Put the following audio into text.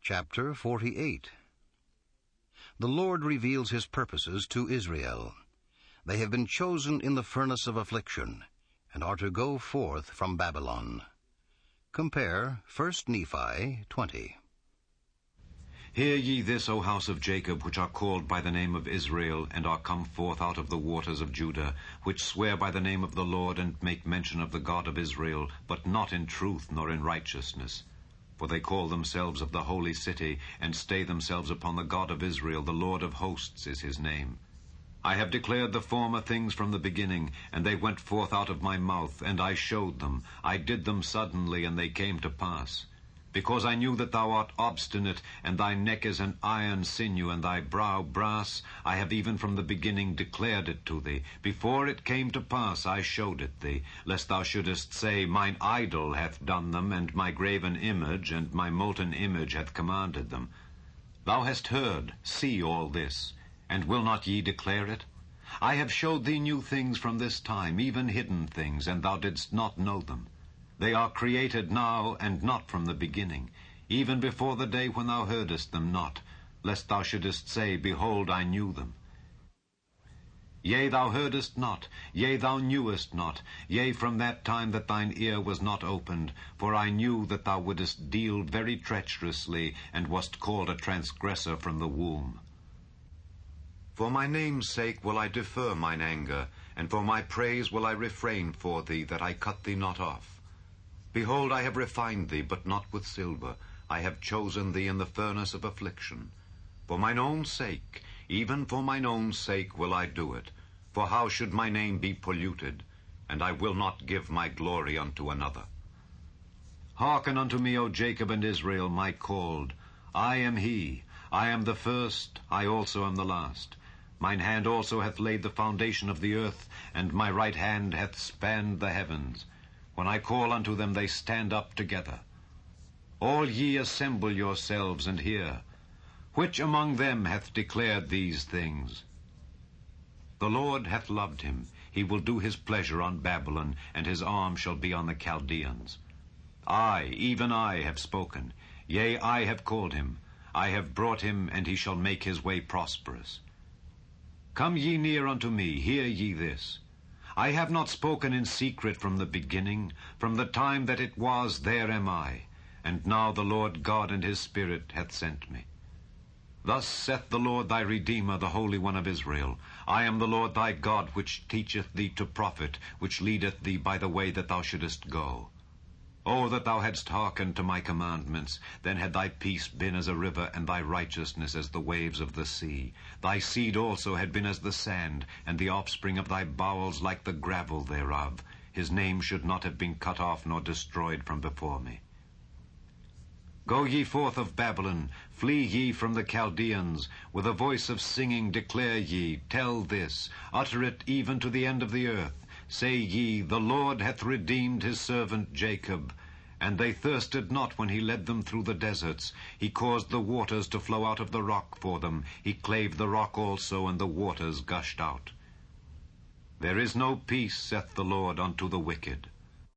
Chapter 48. The Lord reveals his purposes to Israel. They have been chosen in the furnace of affliction, and are to go forth from Babylon. Compare 1 Nephi 20. Hear ye this, O house of Jacob, which are called by the name of Israel, and are come forth out of the waters of Judah, which swear by the name of the Lord, and make mention of the God of Israel, but not in truth nor in righteousness. For they call themselves of the holy city, and stay themselves upon the God of Israel. The Lord of hosts is his name. I have declared the former things from the beginning, and they went forth out of my mouth, and I showed them. I did them suddenly, and they came to pass. Because I knew that thou art obstinate, and thy neck is an iron sinew, and thy brow brass, I have even from the beginning declared it to thee. Before it came to pass I showed it thee, lest thou shouldest say, Mine idol hath done them, and my graven image, and my molten image hath commanded them. Thou hast heard, see all this, and will not ye declare it? I have showed thee new things from this time, even hidden things, and thou didst not know them. They are created now, and not from the beginning, even before the day when thou heardest them not, lest thou shouldest say, Behold, I knew them. Yea, thou heardest not, yea, thou knewest not, yea, from that time that thine ear was not opened, for I knew that thou wouldest deal very treacherously, and wast called a transgressor from the womb. For my name's sake will I defer mine anger, and for my praise will I refrain for thee, that I cut thee not off. Behold, I have refined thee, but not with silver. I have chosen thee in the furnace of affliction. For mine own sake, even for mine own sake will I do it. For how should my name be polluted? And I will not give my glory unto another. Hearken unto me, O Jacob and Israel, my called. I am he. I am the first, I also am the last. Mine hand also hath laid the foundation of the earth, and my right hand hath spanned the heavens. When I call unto them, they stand up together. All ye assemble yourselves, and hear. Which among them hath declared these things? The Lord hath loved him. He will do his pleasure on Babylon, and his arm shall be on the Chaldeans. I, even I, have spoken. Yea, I have called him. I have brought him, and he shall make his way prosperous. Come ye near unto me, hear ye this. I have not spoken in secret from the beginning. From the time that it was, there am I. And now the Lord God and his Spirit hath sent me. Thus saith the Lord thy Redeemer, the Holy One of Israel, I am the Lord thy God, which teacheth thee to profit, which leadeth thee by the way that thou shouldest go. O that thou hadst hearkened to my commandments, then had thy peace been as a river, and thy righteousness as the waves of the sea. Thy seed also had been as the sand, and the offspring of thy bowels like the gravel thereof. His name should not have been cut off nor destroyed from before me. Go ye forth of Babylon, flee ye from the Chaldeans. With a voice of singing declare ye, tell this, utter it even to the end of the earth. Say ye, the Lord hath redeemed his servant Jacob. And they thirsted not when he led them through the deserts. He caused the waters to flow out of the rock for them. He clave the rock also, and the waters gushed out. There is no peace, saith the Lord, unto the wicked.